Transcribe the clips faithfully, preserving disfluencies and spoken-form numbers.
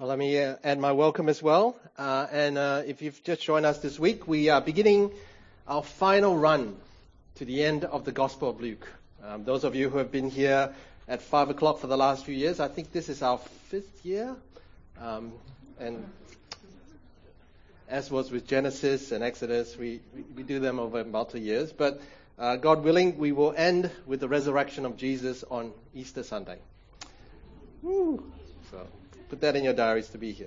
Well, let me uh, add my welcome as well. Uh, and uh, if you've just joined us this week, we are beginning our final run to the end of the Gospel of Luke. Um, those of you who have been here at five o'clock for the last few years, I think this is our fifth year. Um, and as was with Genesis and Exodus, we, we, we do them over multiple years. But uh, God willing, we will end with the resurrection of Jesus on Easter Sunday. Woo. So put that in your diaries to be here.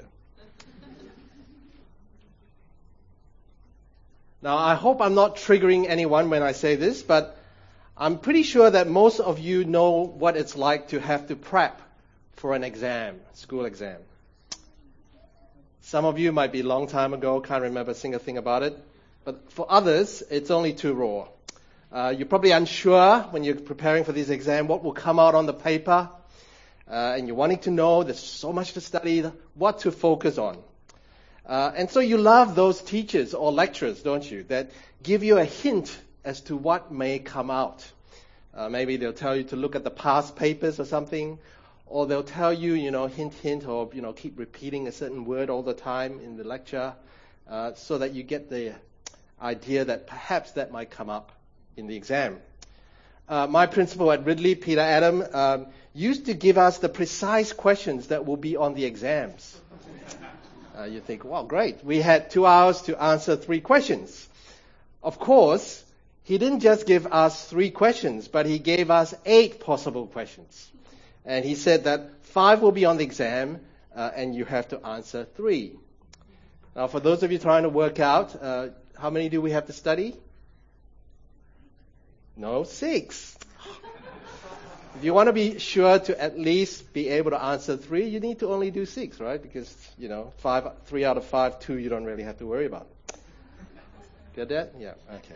Now, I hope I'm not triggering anyone when I say this, but I'm pretty sure that most of you know what it's like to have to prep for an exam, school exam. Some of you might be a long time ago, can't remember a single thing about it. But for others, it's only too raw. Uh, you're probably unsure when you're preparing for this exam what will come out on the paper. Uh, and you're wanting to know, there's so much to study, what to focus on. Uh, and so you love those teachers or lecturers, don't you, that give you a hint as to what may come out. Uh, maybe they'll tell you to look at the past papers or something, or they'll tell you, you know, hint, hint, or, you know, keep repeating a certain word all the time in the lecture, uh, so that you get the idea that perhaps that might come up in the exam. Uh, my principal at Ridley, Peter Adam, um, used to give us the precise questions that will be on the exams. Uh, you think, wow, great. We had two hours to answer three questions. Of course, he didn't just give us three questions, but he gave us eight possible questions. And he said that five will be on the exam, uh, and you have to answer three. Now, for those of you trying to work out, uh, how many do we have to study? No, six. If you want to be sure to at least be able to answer three, you need to only do six, right? Because, you know, five, three out of five, two you don't really have to worry about. Get that? Yeah, okay.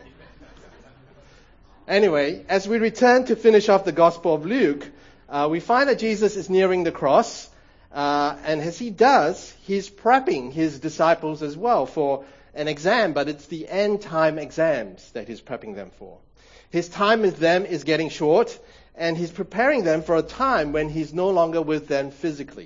Anyway, as we return to finish off the Gospel of Luke, uh, we find that Jesus is nearing the cross. Uh, and as he does, he's prepping his disciples as well for an exam, but it's the end time exams that he's prepping them for. His time with them is getting short, and he's preparing them for a time when he's no longer with them physically.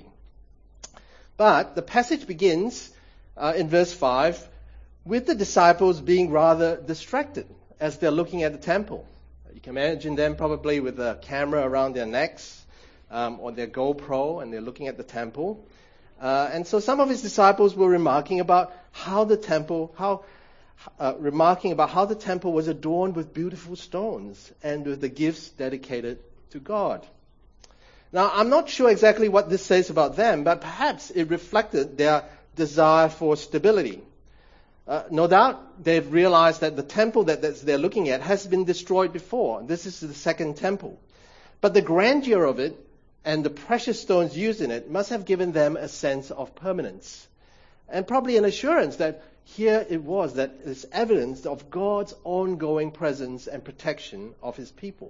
But the passage begins uh, in verse five with the disciples being rather distracted as they're looking at the temple. You can imagine them probably with a camera around their necks um, or their GoPro, and they're looking at the temple. Uh, and so some of his disciples were remarking about how the temple, how Uh, remarking about how the temple was adorned with beautiful stones and with the gifts dedicated to God. Now, I'm not sure exactly what this says about them, but perhaps it reflected their desire for stability. Uh, no doubt they've realized that the temple that they're looking at has been destroyed before. This is the second temple. But the grandeur of it and the precious stones used in it must have given them a sense of permanence, and probably an assurance that here it was that it's evidence of God's ongoing presence and protection of his people.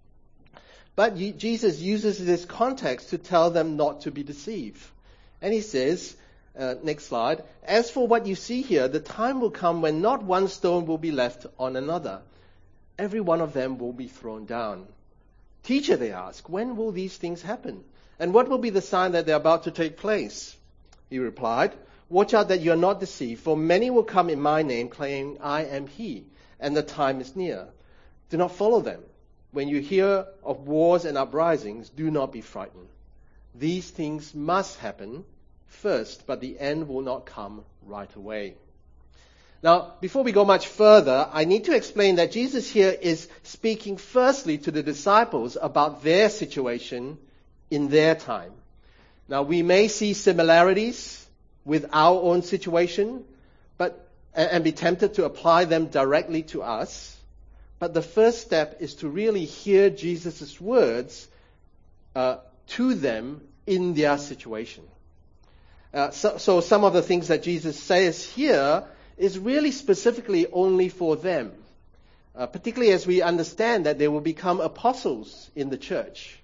But Jesus uses this context to tell them not to be deceived. And he says, uh, next slide, as for what you see here, the time will come when not one stone will be left on another. Every one of them will be thrown down. Teacher, they ask, when will these things happen? And what will be the sign that they're about to take place? He replied, watch out that you are not deceived, for many will come in my name, claiming I am he, and the time is near. Do not follow them. When you hear of wars and uprisings, do not be frightened. These things must happen first, but the end will not come right away. Now, before we go much further, I need to explain that Jesus here is speaking firstly to the disciples about their situation in their time. Now, we may see similarities with our own situation, but and be tempted to apply them directly to us. But the first step is to really hear Jesus' words uh, to them in their situation. Uh, so, so some of the things that Jesus says here is really specifically only for them, uh, particularly as we understand that they will become apostles in the church.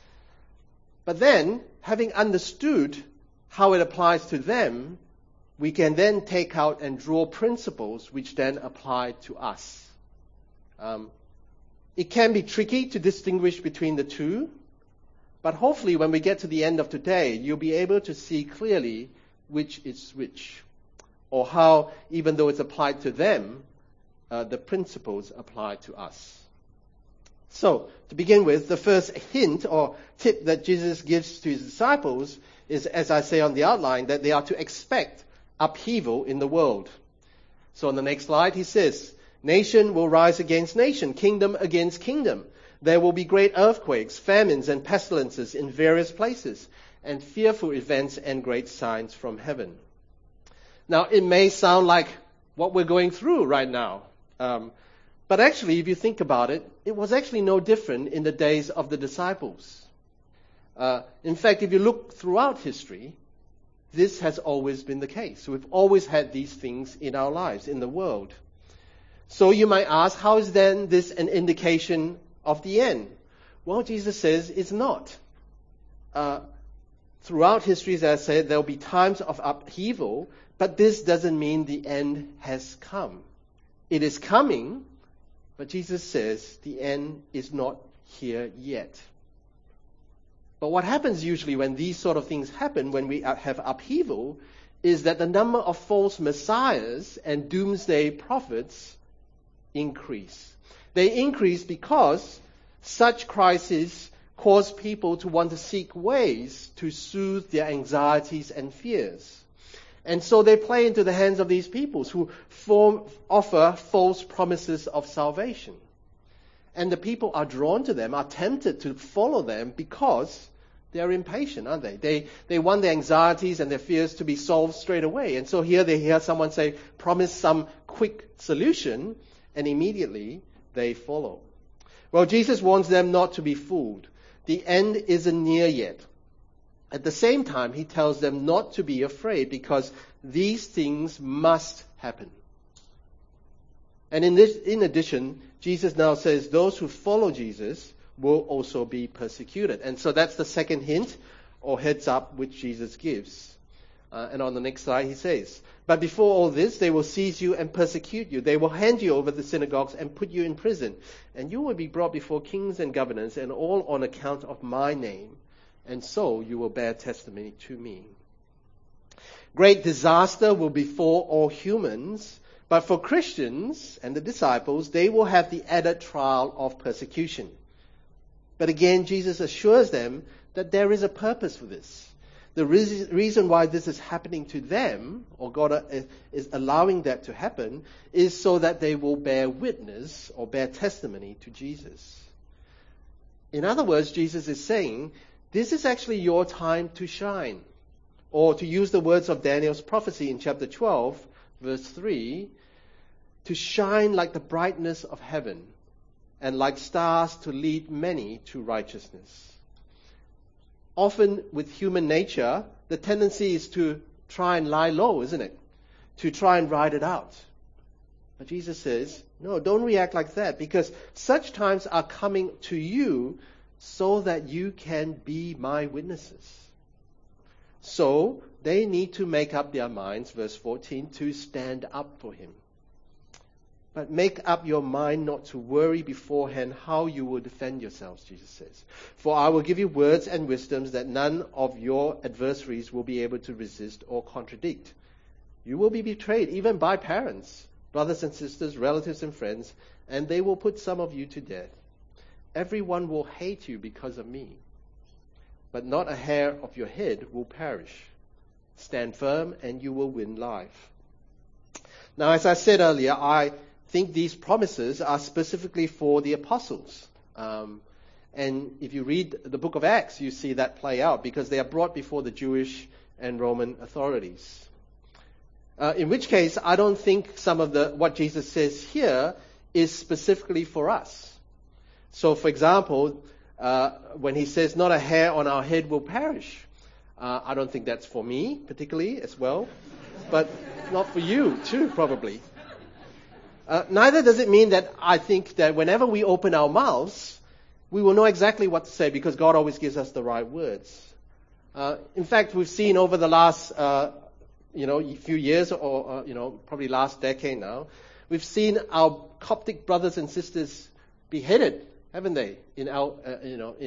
But then, having understood how it applies to them, we can then take out and draw principles which then apply to us. Um, it can be tricky to distinguish between the two, But hopefully when we get to the end of today, you'll be able to see clearly which is which, or how, even though it's applied to them, uh, the principles apply to us. So, to begin with, the first hint or tip that Jesus gives to his disciples is, as I say on the outline, that they are to expect upheaval in the world. So on the next slide, he says, nation will rise against nation, kingdom against kingdom. There will be great earthquakes, famines, and pestilences in various places, and fearful events and great signs from heaven. Now, it may sound like what we're going through right now. Um, but actually, if you think about it, it was actually no different in the days of the disciples. Uh, in fact, if you look throughout history, this has always been the case. We've always had these things in our lives, in the world. So you might ask, how is then this an indication of the end? Well, Jesus says it's not. Uh, throughout history, as I said, there will be times of upheaval, but this doesn't mean the end has come. It is coming, but Jesus says the end is not here yet. But what happens usually when these sort of things happen, when we have upheaval, is that the number of false messiahs and doomsday prophets increase. They increase because such crises cause people to want to seek ways to soothe their anxieties and fears. And so they play into the hands of these peoples who form, offer false promises of salvation. And the people are drawn to them, are tempted to follow them because they're impatient, aren't they? They they want their anxieties and their fears to be solved straight away. And so here they hear someone say, promise some quick solution, and immediately they follow. Well, Jesus warns them not to be fooled. The end isn't near yet. At the same time, he tells them not to be afraid because these things must happen. And in this, in addition, Jesus now says those who follow Jesus will also be persecuted. And so that's the second hint or heads up which Jesus gives. Uh, and on the next slide he says, but before all this, they will seize you and persecute you. They will hand you over to the synagogues and put you in prison. And you will be brought before kings and governors, and all on account of my name. And so you will bear testimony to me. Great disaster will befall all humans, but for Christians and the disciples, they will have the added trial of persecution. But again, Jesus assures them that there is a purpose for this. The reason why this is happening to them, or God is allowing that to happen, is so that they will bear witness or bear testimony to Jesus. In other words, Jesus is saying, this is actually your time to shine. Or to use the words of Daniel's prophecy in chapter twelve, verse three, to shine like the brightness of heaven, and like stars to lead many to righteousness. Often with human nature, the tendency is to try and lie low, isn't it? To try and ride it out. But Jesus says, no, don't react like that, because such times are coming to you so that you can be my witnesses. So they need to make up their minds, verse fourteen, to stand up for him. But make up your mind not to worry beforehand how you will defend yourselves, Jesus says. For I will give you words and wisdoms that none of your adversaries will be able to resist or contradict. You will be betrayed even by parents, brothers and sisters, relatives and friends, and they will put some of you to death. Everyone will hate you because of me, but not a hair of your head will perish. Stand firm and you will win life. Now, as I said earlier, I think these promises are specifically for the apostles. Um, and if you read the book of Acts, you see that play out because they are brought before the Jewish and Roman authorities. Uh, in which case, I don't think some of the what Jesus says here is specifically for us. So, for example, uh, when he says, not a hair on our head will perish, uh, I don't think that's for me particularly as well, but not for you too, probably. Uh, neither does it mean that I think that whenever we open our mouths, we will know exactly what to say because God always gives us the right words. Uh, in fact, we've seen over the last, uh, you know, few years or, uh, you know, probably last decade now, we've seen our Coptic brothers and sisters beheaded, haven't they, in our, uh, you know, in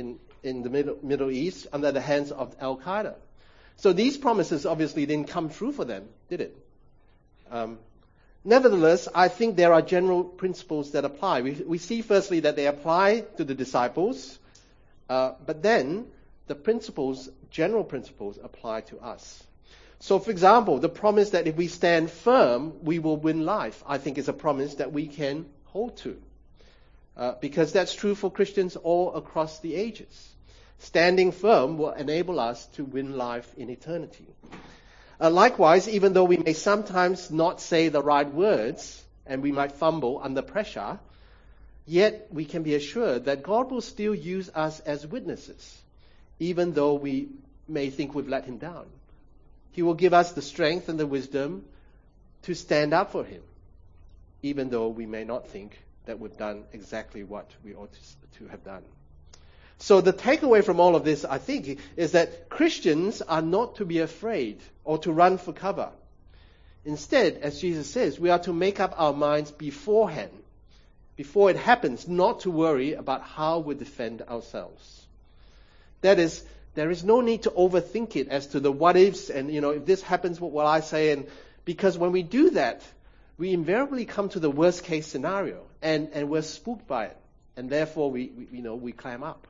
in the Middle, Middle East under the hands of Al-Qaeda. So these promises obviously didn't come true for them, did it? Um, nevertheless, I think there are general principles that apply. We, we see firstly that they apply to the disciples, uh, but then the principles, general principles, apply to us. So, for example, the promise that if we stand firm, we will win life, I think is a promise that we can hold to. Uh, because that's true for Christians all across the ages. Standing firm will enable us to win life in eternity. Uh, likewise, even though we may sometimes not say the right words, and we might fumble under pressure, yet we can be assured that God will still use us as witnesses, even though we may think we've let him down. He will give us the strength and the wisdom to stand up for him, even though we may not think that we've done exactly what we ought to, to have done. So the takeaway from all of this, I think, is that Christians are not to be afraid or to run for cover. Instead, as Jesus says, we are to make up our minds beforehand, before it happens, not to worry about how we defend ourselves. That is, there is no need to overthink it as to the what ifs and, you know, if this happens, what will I say? And because when we do that, we invariably come to the worst case scenario and, and we're spooked by it. And therefore, we, we you know, we clam up.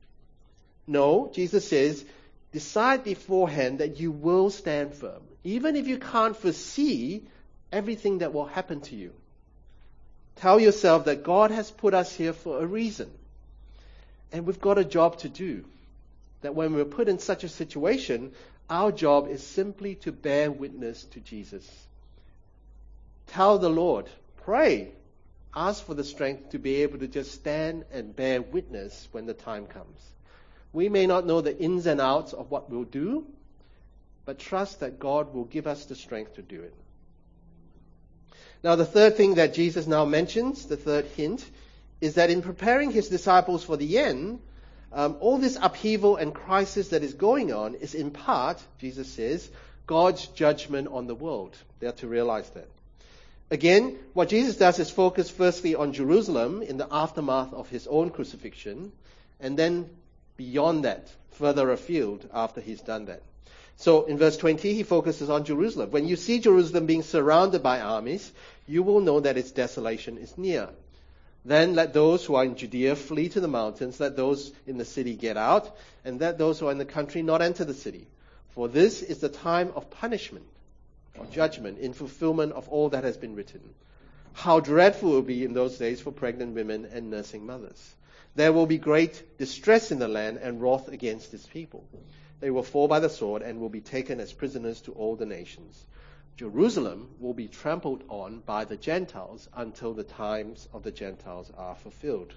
No, Jesus says, decide beforehand that you will stand firm, even if you can't foresee everything that will happen to you. Tell yourself that God has put us here for a reason. And we've got a job to do. That when we're put in such a situation, our job is simply to bear witness to Jesus. Tell the Lord, pray, ask for the strength to be able to just stand and bear witness when the time comes. We may not know the ins and outs of what we'll do, but trust that God will give us the strength to do it. Now, the third thing that Jesus now mentions, the third hint, is that in preparing his disciples for the end, um, all this upheaval and crisis that is going on is in part, Jesus says, God's judgment on the world. They are to realize that. Again, what Jesus does is focus firstly on Jerusalem in the aftermath of his own crucifixion, and then beyond that, further afield after he's done that. So in verse twenty, he focuses on Jerusalem. When you see Jerusalem being surrounded by armies, you will know that its desolation is near. Then let those who are in Judea flee to the mountains, let those in the city get out, and let those who are in the country not enter the city. For this is the time of punishment, or judgment, in fulfillment of all that has been written. How dreadful it will be in those days for pregnant women and nursing mothers. There will be great distress in the land and wrath against its people. They will fall by the sword and will be taken as prisoners to all the nations. Jerusalem will be trampled on by the Gentiles until the times of the Gentiles are fulfilled.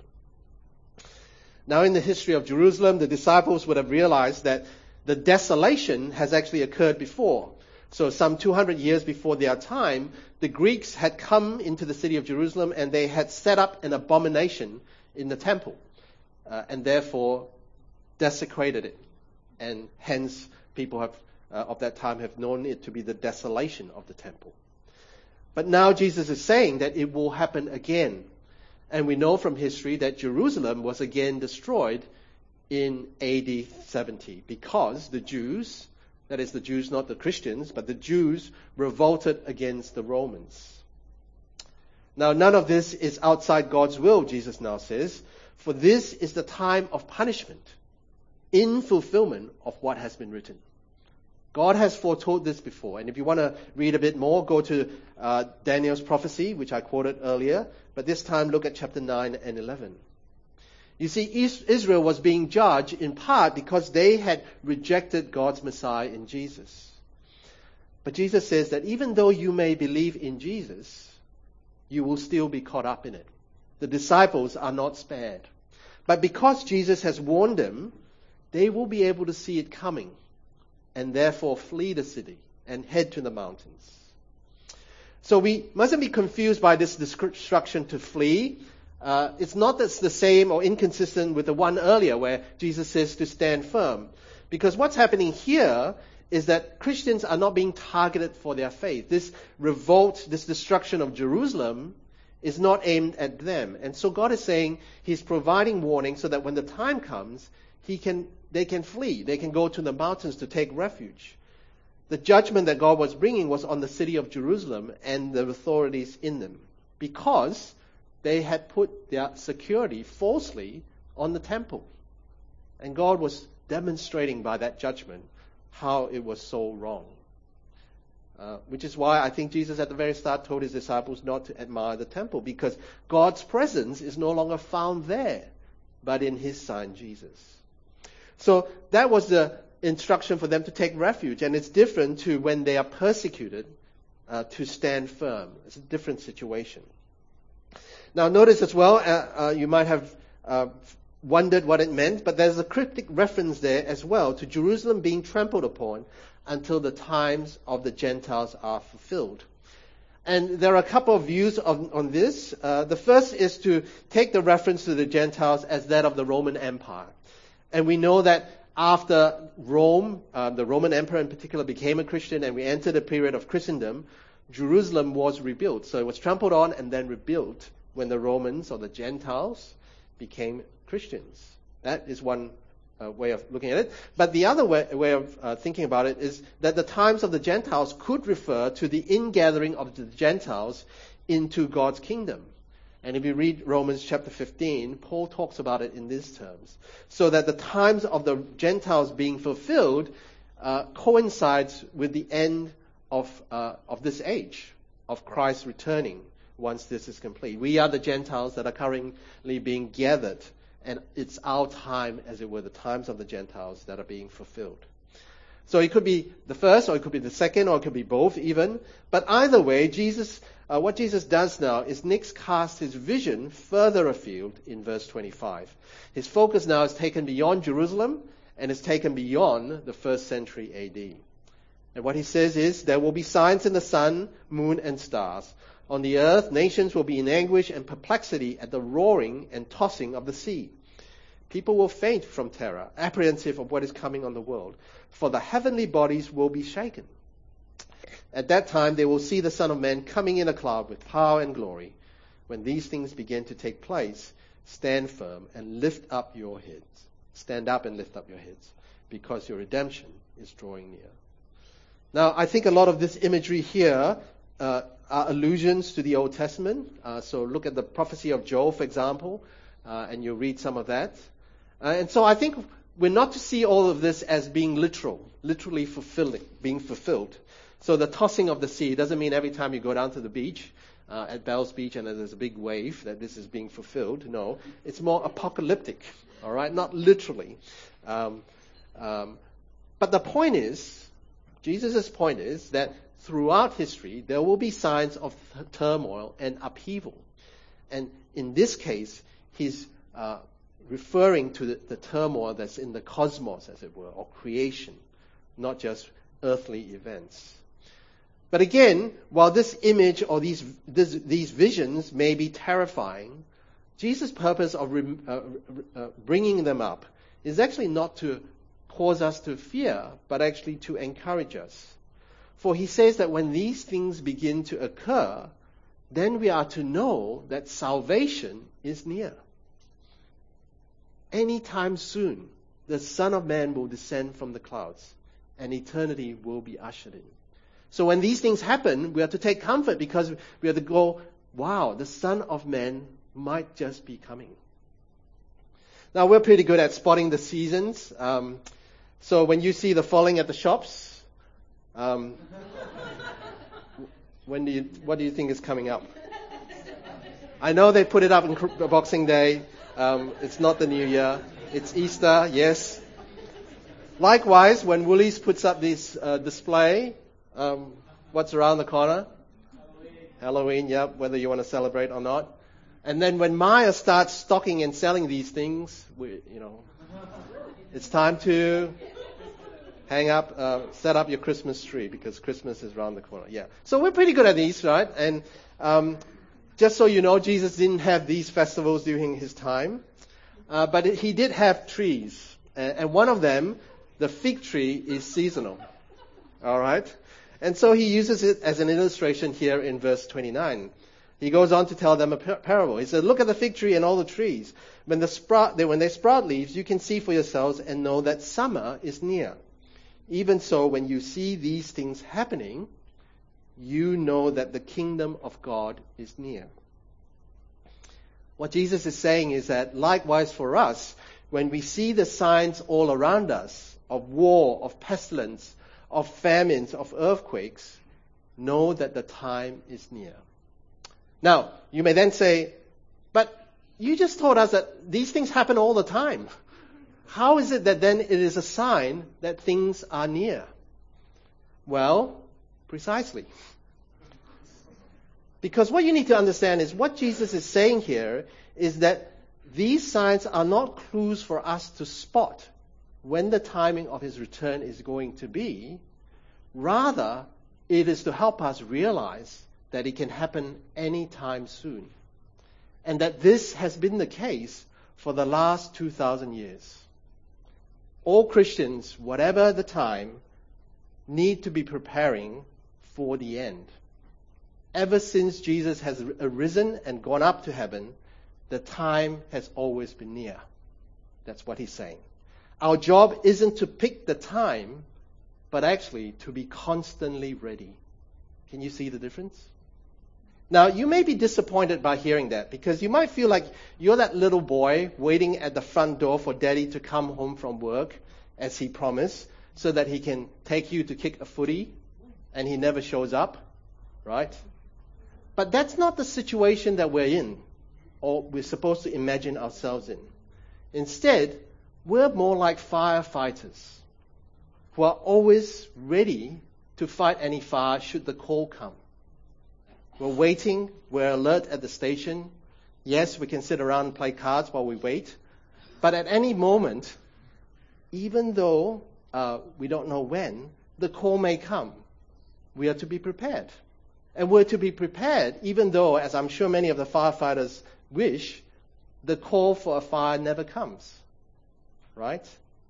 Now, in the history of Jerusalem, the disciples would have realized that the desolation has actually occurred before. So some two hundred years before their time, the Greeks had come into the city of Jerusalem and they had set up an abomination in the temple, uh, and therefore desecrated it. And hence, people have, uh, of that time have known it to be the desolation of the temple. But now Jesus is saying that it will happen again. And we know from history that Jerusalem was again destroyed in A D seventy because the Jews, that is the Jews, not the Christians, but the Jews revolted against the Romans. Now, none of this is outside God's will, Jesus now says, for this is the time of punishment in fulfillment of what has been written. God has foretold this before. And if you want to read a bit more, go to uh, Daniel's prophecy, which I quoted earlier. But this time, look at chapter nine and eleven. You see, Israel was being judged in part because they had rejected God's Messiah in Jesus. But Jesus says that even though you may believe in Jesus, you will still be caught up in it. The disciples are not spared. But because Jesus has warned them, they will be able to see it coming and therefore flee the city and head to the mountains. So we mustn't be confused by this instruction to flee. Uh, it's not that's the same or inconsistent with the one earlier where Jesus says to stand firm. Because what's happening here is that Christians are not being targeted for their faith. This revolt, this destruction of Jerusalem is not aimed at them. And so God is saying he's providing warning so that when the time comes, he can, they can flee. They can go to the mountains to take refuge. The judgment that God was bringing was on the city of Jerusalem and the authorities in them, because they had put their security falsely on the temple. And God was demonstrating by that judgment how it was so wrong. Uh, which is why I think Jesus at the very start told his disciples not to admire the temple, because God's presence is no longer found there, but in his Son, Jesus. So that was the instruction for them to take refuge, and it's different to when they are persecuted, uh, to stand firm. It's a different situation. Now notice as well, uh, uh, you might have uh, wondered what it meant, but there's a cryptic reference there as well to Jerusalem being trampled upon until the times of the Gentiles are fulfilled. And there are a couple of views on, on this. Uh, the first is to take the reference to the Gentiles as that of the Roman Empire. And we know that after Rome, uh, the Roman Emperor in particular, became a Christian and we entered a period of Christendom, Jerusalem was rebuilt. So it was trampled on and then rebuilt when the Romans or the Gentiles became Christians. That is one uh, way of looking at it. But the other way, way of uh, thinking about it is that the times of the Gentiles could refer to the ingathering of the Gentiles into God's kingdom. And if you read Romans chapter fifteen, Paul talks about it in these terms. So that the times of the Gentiles being fulfilled uh, coincides with the end of uh, of this age, of Christ returning once this is complete. We are the Gentiles that are currently being gathered, and it's our time, as it were, the times of the Gentiles that are being fulfilled. So it could be the first, or it could be the second, or it could be both even. But either way, Jesus, uh, what Jesus does now is next cast his vision further afield in verse twenty-five. His focus now is taken beyond Jerusalem and is taken beyond the first century A D. And what he says is, there will be signs in the sun, moon, and stars. On the earth, nations will be in anguish and perplexity at the roaring and tossing of the sea. People will faint from terror, apprehensive of what is coming on the world, for the heavenly bodies will be shaken. At that time, they will see the Son of Man coming in a cloud with power and glory. When these things begin to take place, stand firm and lift up your heads. Stand up and lift up your heads, because your redemption is drawing near. Now, I think a lot of this imagery here uh, are allusions to the Old Testament. Uh, so look at the prophecy of Joel, for example, uh, and you read some of that. Uh, and so I think we're not to see all of this as being literal, literally fulfilling, being fulfilled. So the tossing of the sea doesn't mean every time you go down to the beach, uh, at Bells Beach, and there's a big wave that this is being fulfilled. No, it's more apocalyptic, all right, not literally. Um, um, but the point is, Jesus' point is that throughout history, there will be signs of th- turmoil and upheaval. And in this case, he's uh, referring to the, the turmoil that's in the cosmos, as it were, or creation, not just earthly events. But again, while this image or these this, these visions may be terrifying, Jesus' purpose of re, uh, uh, bringing them up is actually not to cause us to fear, but actually to encourage us. For he says that when these things begin to occur, then we are to know that salvation is near. Anytime soon, the Son of Man will descend from the clouds, and eternity will be ushered in. So when these things happen, we are to take comfort, because we are to go, wow, the Son of Man might just be coming. Now, we're pretty good at spotting the seasons. Um, so when you see the falling at the shops, um, when do you, what do you think is coming up? I know they put it up on Boxing Day. Um, it's not the New Year. It's Easter, yes. Likewise, when Woolies puts up this uh, display, um, what's around the corner? Halloween. Halloween, yep, whether you want to celebrate or not. And then when Maya starts stocking and selling these things, we, you know, it's time to hang up, uh, set up your Christmas tree, because Christmas is around the corner. Yeah. So we're pretty good at these, right? And um, just so you know, Jesus didn't have these festivals during his time, uh, but it, he did have trees, and, and one of them, the fig tree, is seasonal. All right. And so he uses it as an illustration here in verse twenty-nine. He goes on to tell them a parable. He said, look at the fig tree and all the trees. When, the sprout, when they sprout leaves, you can see for yourselves and know that summer is near. Even so, when you see these things happening, you know that the kingdom of God is near. What Jesus is saying is that likewise for us, when we see the signs all around us of war, of pestilence, of famines, of earthquakes, know that the time is near. Now, you may then say, but you just told us that these things happen all the time. How is it that then it is a sign that things are near? Well, precisely. Because what you need to understand is what Jesus is saying here is that these signs are not clues for us to spot when the timing of his return is going to be. Rather, it is to help us realize that it can happen anytime soon. And that this has been the case for the last two thousand years. All Christians, whatever the time, need to be preparing for the end. Ever since Jesus has arisen and gone up to heaven, the time has always been near. That's what he's saying. Our job isn't to pick the time, but actually to be constantly ready. Can you see the difference? Now, you may be disappointed by hearing that, because you might feel like you're that little boy waiting at the front door for daddy to come home from work, as he promised, so that he can take you to kick a footy, and he never shows up, right? But that's not the situation that we're in, or we're supposed to imagine ourselves in. Instead, we're more like firefighters who are always ready to fight any fire should the call come. We're waiting, we're alert at the station. Yes, we can sit around and play cards while we wait. But at any moment, even though uh, we don't know when, the call may come. We are to be prepared. And we're to be prepared even though, as I'm sure many of the firefighters wish, the call for a fire never comes. Right?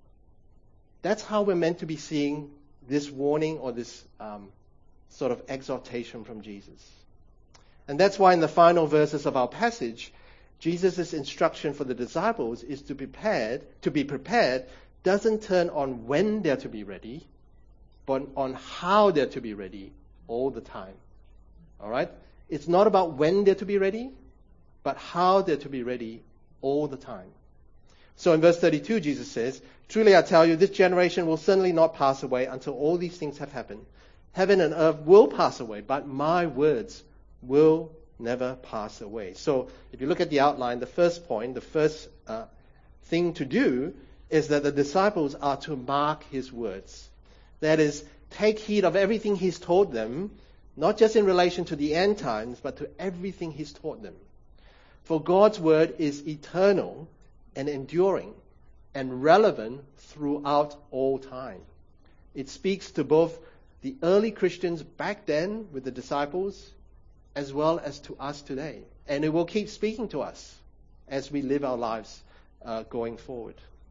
That's how we're meant to be seeing this warning or this um, sort of exhortation from Jesus. And that's why in the final verses of our passage, Jesus' instruction for the disciples is to be prepared, to be prepared doesn't turn on when they're to be ready, but on how they're to be ready all the time. All right? It's not about when they're to be ready, but how they're to be ready all the time. So in verse thirty-two, Jesus says, "Truly I tell you, this generation will certainly not pass away until all these things have happened. Heaven and earth will pass away, but my words will never pass away." So if you look at the outline, the first point, the first uh, thing to do is that the disciples are to mark his words. That is, take heed of everything he's taught them, not just in relation to the end times, but to everything he's taught them. For God's word is eternal and enduring and relevant throughout all time. It speaks to both the early Christians back then with the disciples as well as to us today. And it will keep speaking to us as we live our lives uh, going forward.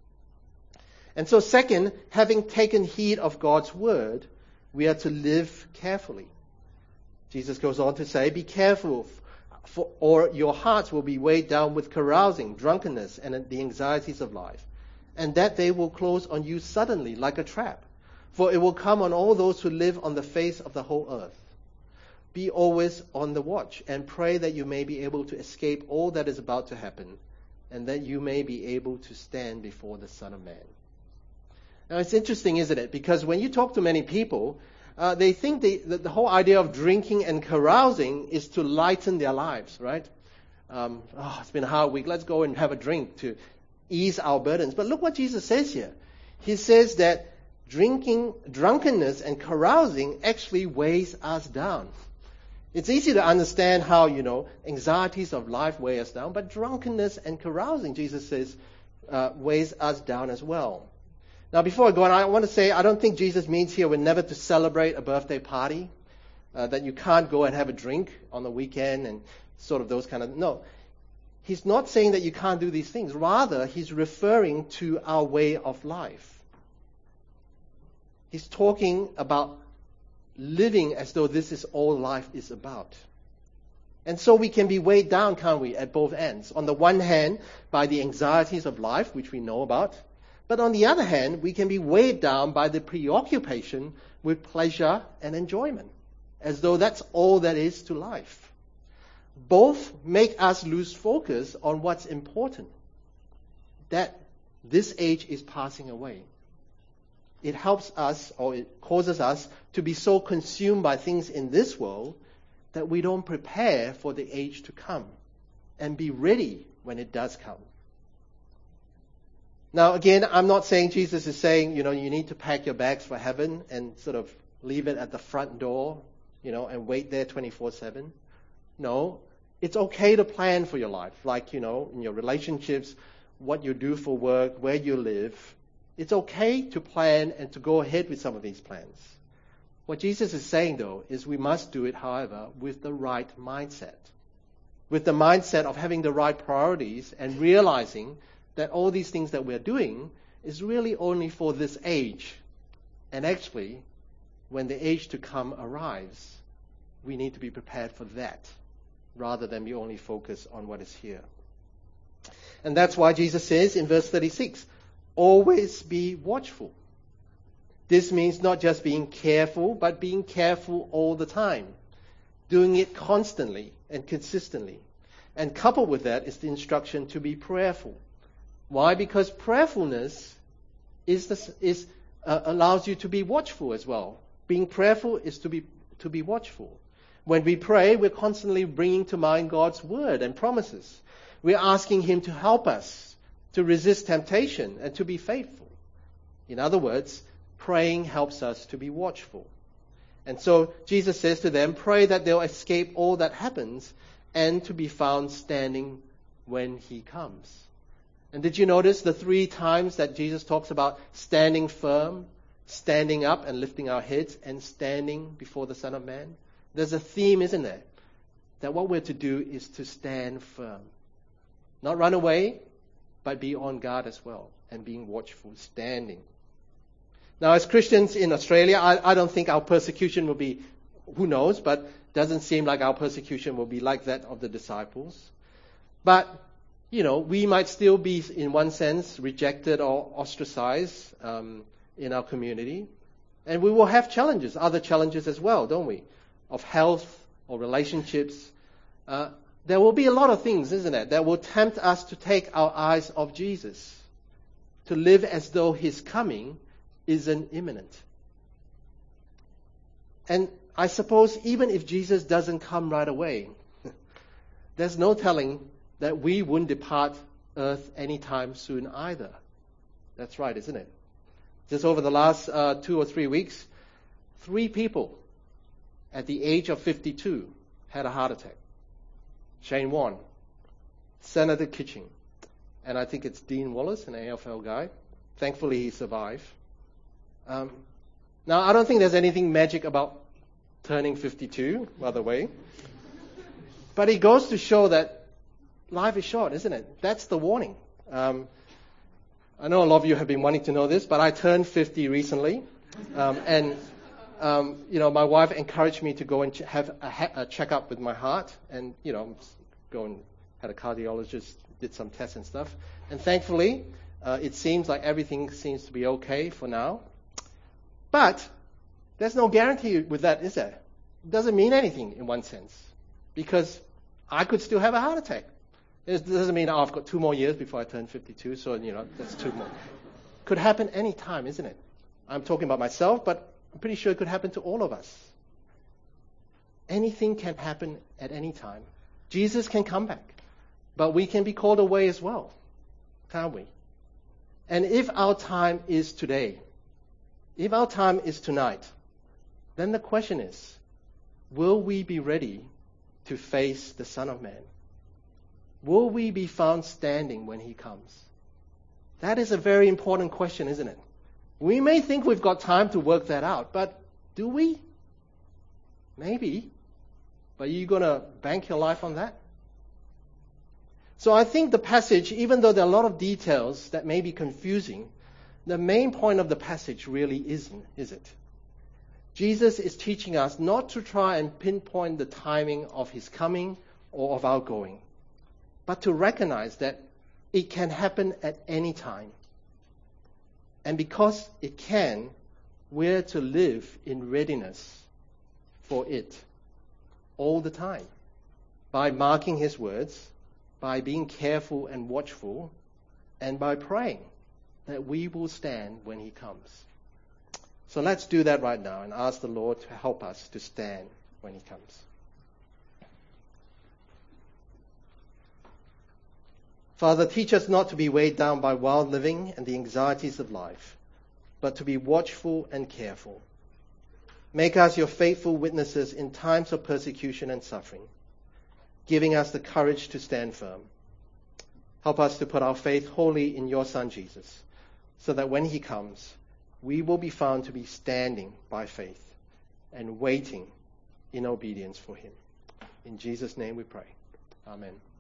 And so second, having taken heed of God's word, we are to live carefully. Jesus goes on to say, "Be careful, for, or your hearts will be weighed down with carousing, drunkenness, and the anxieties of life, and that they will close on you suddenly like a trap. For it will come on all those who live on the face of the whole earth. Be always on the watch, and pray that you may be able to escape all that is about to happen, and that you may be able to stand before the Son of Man." Now it's interesting, isn't it? Because when you talk to many people, uh, they think they, that the whole idea of drinking and carousing is to lighten their lives, right? Um, oh, it's been a hard week. Let's go and have a drink to ease our burdens. But look what Jesus says here. He says that drinking, drunkenness and carousing actually weighs us down. It's easy to understand how, you know, anxieties of life weigh us down, but drunkenness and carousing, Jesus says, uh, weighs us down as well. Now, before I go on, I want to say I don't think Jesus means here we're never to celebrate a birthday party, uh, that you can't go and have a drink on the weekend and sort of those kind of... No, he's not saying that you can't do these things. Rather, he's referring to our way of life. He's talking about living as though this is all life is about. And so we can be weighed down, can't we, at both ends. On the one hand, by the anxieties of life, which we know about. But on the other hand, we can be weighed down by the preoccupation with pleasure and enjoyment, as though that's all that is to life. Both make us lose focus on what's important, that this age is passing away. It helps us, or it causes us, to be so consumed by things in this world that we don't prepare for the age to come and be ready when it does come. Now, again, I'm not saying Jesus is saying, you know, you need to pack your bags for heaven and sort of leave it at the front door, you know, and wait there twenty-four seven. No, it's okay to plan for your life, like, you know, in your relationships, what you do for work, where you live. It's okay to plan and to go ahead with some of these plans. What Jesus is saying, though, is we must do it, however, with the right mindset. With the mindset of having the right priorities and realizing that all these things that we're doing is really only for this age. And actually, when the age to come arrives, we need to be prepared for that, rather than be only focused on what is here. And that's why Jesus says in verse thirty-six, always be watchful. This means not just being careful, but being careful all the time, doing it constantly and consistently. And coupled with that is the instruction to be prayerful. Why? Because prayerfulness is, the, is uh, allows you to be watchful as well. Being prayerful is to be to be watchful. When we pray, we're constantly bringing to mind God's word and promises. We're asking Him to help us to resist temptation and to be faithful. In other words, praying helps us to be watchful. And so Jesus says to them, pray that they'll escape all that happens and to be found standing when He comes. And did you notice the three times that Jesus talks about standing firm, standing up and lifting our heads, and standing before the Son of Man? There's a theme, isn't there? That what we're to do is to stand firm. Not run away, but be on guard as well, and being watchful, standing. Now, as Christians in Australia, I, I don't think our persecution will be, who knows, but doesn't seem like our persecution will be like that of the disciples. But, you know, we might still be, in one sense, rejected or ostracized um, in our community. And we will have challenges, other challenges as well, don't we? Of health or relationships. Uh, there will be a lot of things, isn't it, that will tempt us to take our eyes off Jesus, to live as though His coming isn't imminent. And I suppose even if Jesus doesn't come right away, there's no telling that we wouldn't depart earth anytime soon either. That's right, isn't it? Just over the last uh, two or three weeks, three people at the age of fifty-two had a heart attack. Shane Warne, Senator Kitching, and I think it's Dean Wallace, an A F L guy. Thankfully, he survived. Um, now, I don't think there's anything magic about turning fifty-two, by the way. But it goes to show that life is short, isn't it? That's the warning. Um, I know a lot of you have been wanting to know this, but I turned fifty recently. Um, and, um, you know, my wife encouraged me to go and ch- have a, ha- a checkup with my heart. And, you know, go and had a cardiologist, did some tests and stuff. And thankfully, uh, it seems like everything seems to be okay for now. But there's no guarantee with that, is there? It doesn't mean anything in one sense. Because I could still have a heart attack. It doesn't mean, oh, I've got two more years before I turn fifty-two, so, you know, that's two more. Could happen any time, isn't it? I'm talking about myself, but I'm pretty sure it could happen to all of us. Anything can happen at any time. Jesus can come back, but we can be called away as well, can't we? And if our time is today, if our time is tonight, then the question is, will we be ready to face the Son of Man? Will we be found standing when He comes? That is a very important question, isn't it? We may think we've got time to work that out, but do we? Maybe. But are you going to bank your life on that? So I think the passage, even though there are a lot of details that may be confusing, the main point of the passage really isn't, is it? Jesus is teaching us not to try and pinpoint the timing of His coming or of our going, but to recognize that it can happen at any time. And because it can, we're to live in readiness for it all the time by marking his words, by being careful and watchful, and by praying that we will stand when he comes. So let's do that right now and ask the Lord to help us to stand when he comes. Father, teach us not to be weighed down by wild living and the anxieties of life, but to be watchful and careful. Make us your faithful witnesses in times of persecution and suffering, giving us the courage to stand firm. Help us to put our faith wholly in your Son Jesus, so that when he comes, we will be found to be standing by faith and waiting in obedience for him. In Jesus' name we pray. Amen.